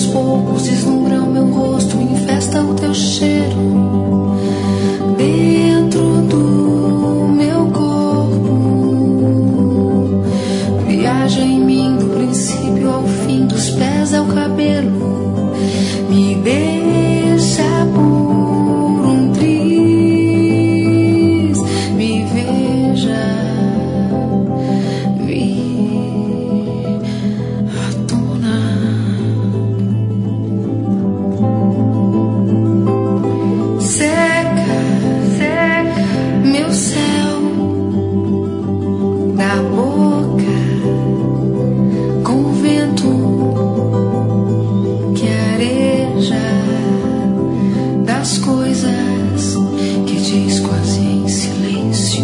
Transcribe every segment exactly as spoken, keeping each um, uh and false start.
aos poucos deslumbra o meu rosto, infesta o teu cheiro dentro do meu corpo. Viaja em mim do princípio ao fim, dos pés ao cabelo. Me deixa por um triz, me veja vir à tona. Seca, seca meu céu da boca com o vento que areja das coisas que diz quase em silêncio.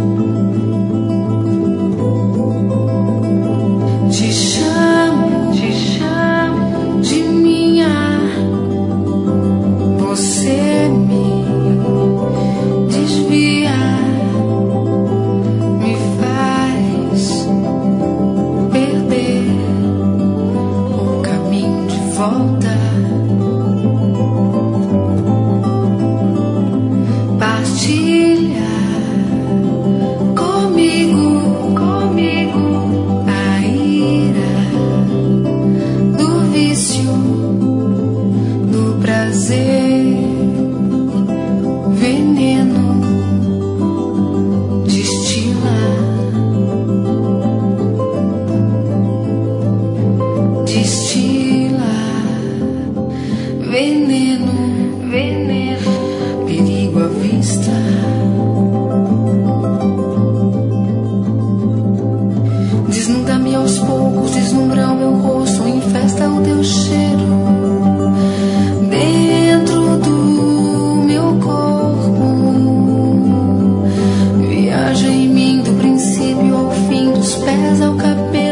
Te chamo, te chamo de minha. Você me desvia, me faz perder o caminho de volta. Partilha comigo, comigo a ira do vício, do prazer, veneno destila, destila veneno, veneno, perigo à vista. Desnuda-me aos poucos, deslumbra o meu rosto, infesta o teu cheiro dentro do meu corpo. Viaja em mim do princípio ao fim, dos pés ao cabelo.